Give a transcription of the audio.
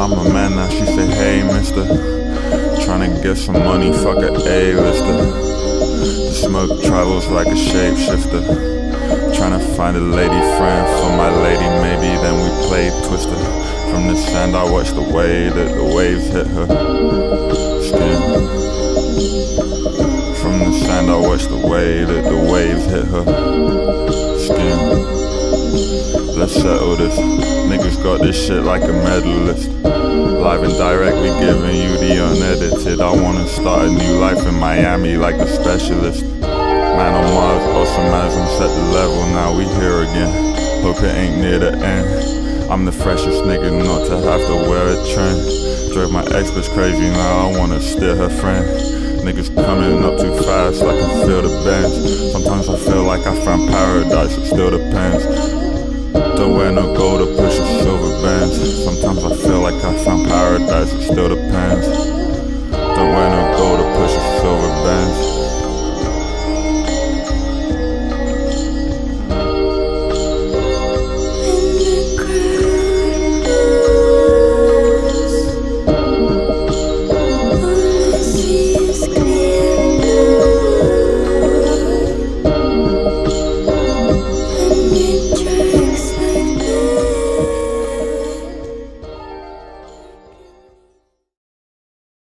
I'm a man now, she say, hey mister. Tryna get some money, fuck a A-lister. The smoke travels like a shapeshifter. Tryna find a lady friend for my lady, maybe then we play Twister. From the sand I watch the way that the waves hit her skin. From the sand I watch the way that the waves hit her skin. Let's settle this. Niggas got this shit like a medalist. Live and direct, we giving you the unedited. I wanna start a new life in Miami like the specialist. Man on Mars, awesome as I'm set the level, now we here again. Hope it ain't near the end. I'm the freshest nigga not to have to wear a trend. Drove my ex bitch crazy, now I wanna steal her friend. Niggas coming up too fast, I can feel the bends. Sometimes I feel like I found paradise, it still depends. Don't wear no gold or